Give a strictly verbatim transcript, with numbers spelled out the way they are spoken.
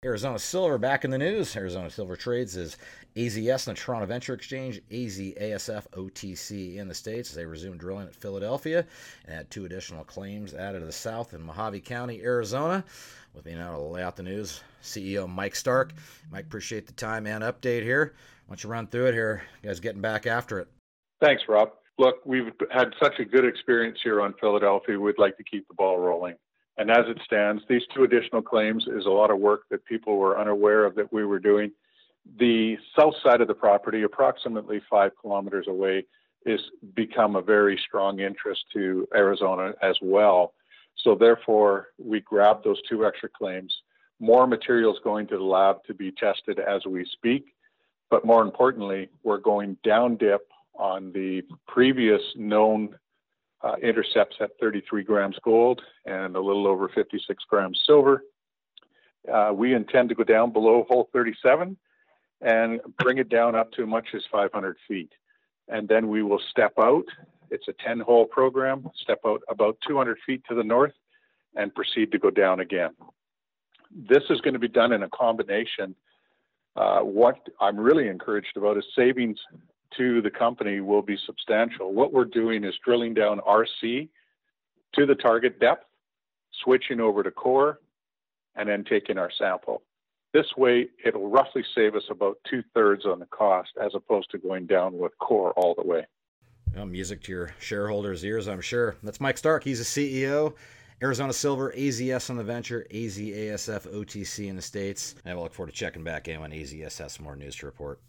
Arizona Silver back in the news. Arizona Silver trades as A Z S in the Toronto Venture Exchange, A Z A S F O T C in the States as they resume drilling at Philadelphia and had two additional claims added to the south in Mojave County, Arizona. With me now to lay out the news, C E O Mike Stark. Mike, appreciate the time and update here. Why don't you run through it here? You guys getting back after it. Thanks, Rob. Look, we've had such a good experience here on Philadelphia. We'd like to keep the ball rolling. And as it stands, these two additional claims is a lot of work that people were unaware of that we were doing. The south side of the property, approximately five kilometers away, is become a very strong interest to Arizona as well. So therefore, we grabbed those two extra claims. More materials going to the lab to be tested as we speak. But more importantly, we're going down dip on the previous known Uh, intercepts at thirty-three grams gold and a little over fifty-six grams silver. Uh, we intend to go down below hole thirty-seven and bring it down up to as much as five hundred feet. And then we will step out. It's a ten-hole program, step out about two hundred feet to the north and proceed to go down again. This is going to be done in a combination. Uh, what I'm really encouraged about is savings to the company will be substantial. What we're doing is drilling down R C to the target depth, switching over to core, and then taking our sample. This way, it'll roughly save us about two-thirds on the cost as opposed to going down with core all the way. Well, music to your shareholders' ears, I'm sure. That's Mike Stark. He's the C E O. Arizona Silver, A Z S on the venture, A Z A S F O T C in the States. And we'll look forward to checking back in when A Z S has some more news to report.